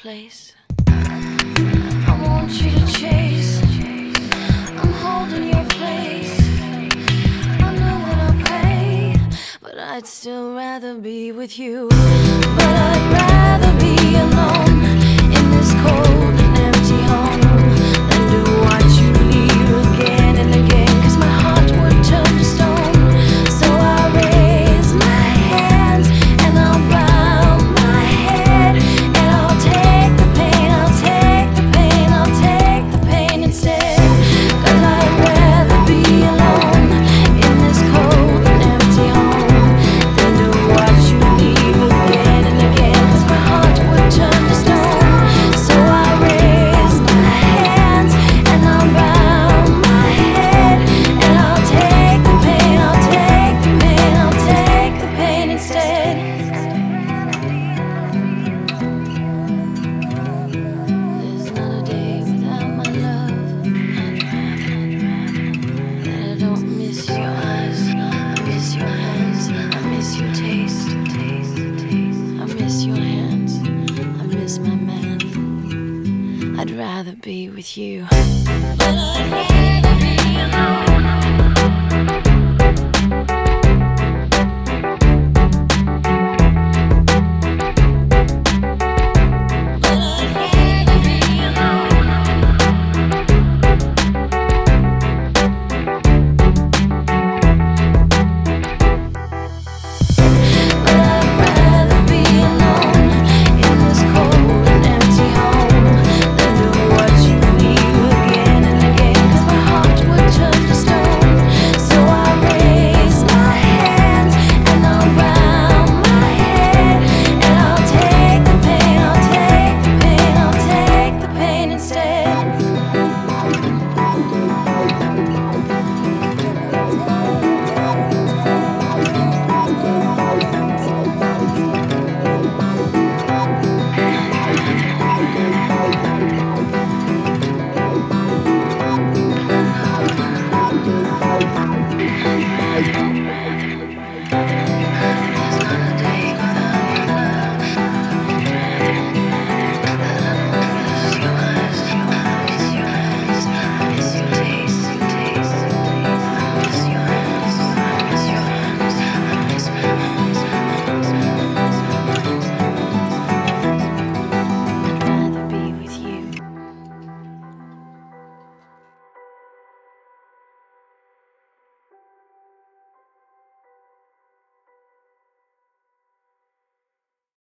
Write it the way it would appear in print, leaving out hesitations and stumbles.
place. I want you to chase. I'm holding your place. I know that I'll pay, but I'd still rather be with you. But I'd rather be alone in this cold and empty home than to watch you leave again and again, 'cause my heart would turn to stone. So I'll raise my hands and I'll bow my head, and I'll take the pain, I'll take the pain, I'll take the pain instead. 'Cause I'd rather be alone in this cold and empty home than to watch you leave again and again, 'cause my heart would turn to stone. So I'll raise my hands and I'll bow my head, and I'll take the pain, I'll take the pain, I'll take the pain instead. There's not a day without my love that I don't miss your eyes, I miss your hands, I miss your taste. I miss your hands, I miss my man. I'd rather be with you. But I'd rather be alone